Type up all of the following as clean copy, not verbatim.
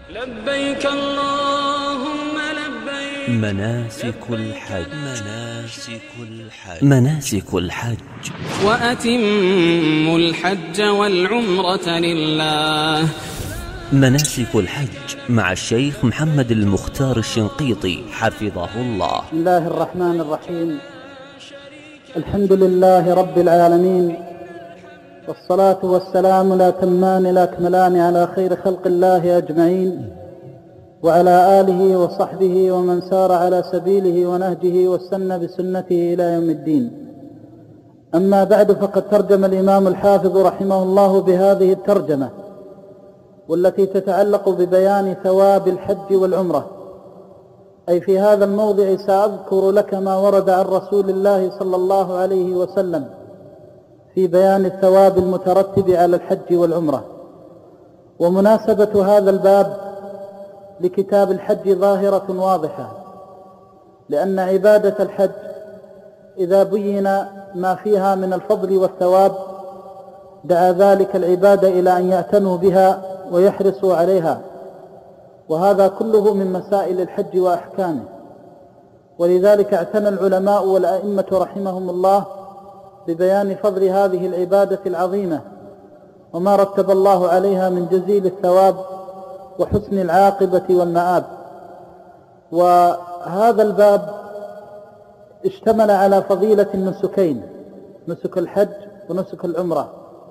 لبيك اللهم لبيك. مناسك الحج وأتموا الحج والعمرة لله. مناسك الحج مع الشيخ محمد المختار الشنقيطي حفظه الله. بسم الله الرحمن الرحيم. الحمد لله رب العالمين، والصلاة والسلام الأتمان الأكملان على خير خلق الله أجمعين، وعلى آله وصحبه ومن سار على سبيله ونهجه واستنى بسنته إلى يوم الدين. أما بعد، فقد ترجم الإمام الحافظ رحمه الله بهذه الترجمة، والتي تتعلق ببيان ثواب الحج والعمرة. أي في هذا الموضع سأذكر لك ما ورد عن رسول الله صلى الله عليه وسلم في بيان الثواب المترتب على الحج والعمرة. ومناسبة هذا الباب لكتاب الحج ظاهرة واضحة، لأن عبادة الحج إذا بين ما فيها من الفضل والثواب دعا ذلك العبادة إلى أن يعتنوا بها ويحرصوا عليها، وهذا كله من مسائل الحج وأحكامه. ولذلك اعتنى العلماء والأئمة رحمهم الله ببيان فضل هذه العبادة العظيمة وما رتب الله عليها من جزيل الثواب وحسن العاقبة والمآب. وهذا الباب اشتمل على فضيلة النسكين، نسك الحج ونسك العمرة.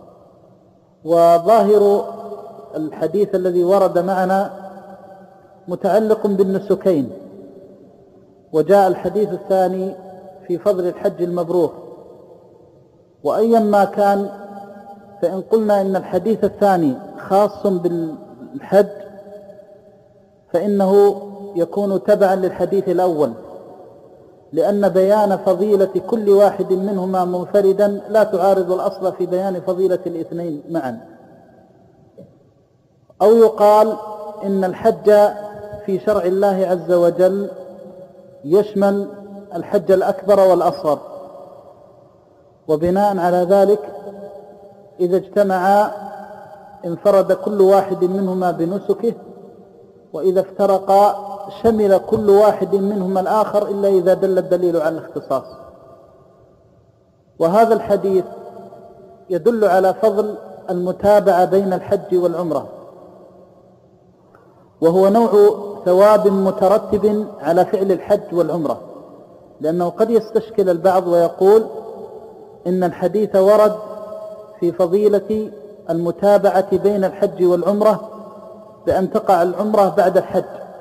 وظاهر الحديث الذي ورد معنا متعلق بالنسكين، وجاء الحديث الثاني في فضل الحج المبرور. وأيما كان، فإن قلنا إن الحديث الثاني خاص بالحج فإنه يكون تبعا للحديث الأول، لأن بيان فضيلة كل واحد منهما منفردا لا تعارض الأصل في بيان فضيلة الاثنين معا. أو يقال إن الحج في شرع الله عز وجل يشمل الحج الأكبر والأصغر، وبناء على ذلك إذا اجتمعا انفرد كل واحد منهما بنسكه، وإذا افترقا شمل كل واحد منهما الآخر إلا إذا دل الدليل على الاختصاص. وهذا الحديث يدل على فضل المتابعة بين الحج والعمرة، وهو نوع ثواب مترتب على فعل الحج والعمرة، لأنه قد يستشكل البعض ويقول إن الحديث ورد في فضيلة المتابعة بين الحج والعمرة بأن تقع العمرة بعد الحج،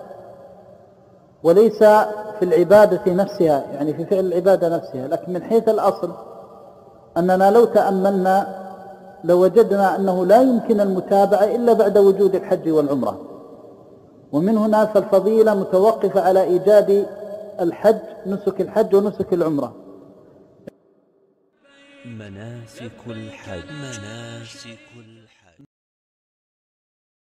وليس في العبادة نفسها، يعني في فعل العبادة نفسها. لكن من حيث الأصل أننا لو تأملنا لوجدنا أنه لا يمكن المتابعة إلا بعد وجود الحج والعمرة. ومن هنا فالفضيلة متوقفة على إيجاد الحج، نسك الحج ونسك العمرة. مناسك الحج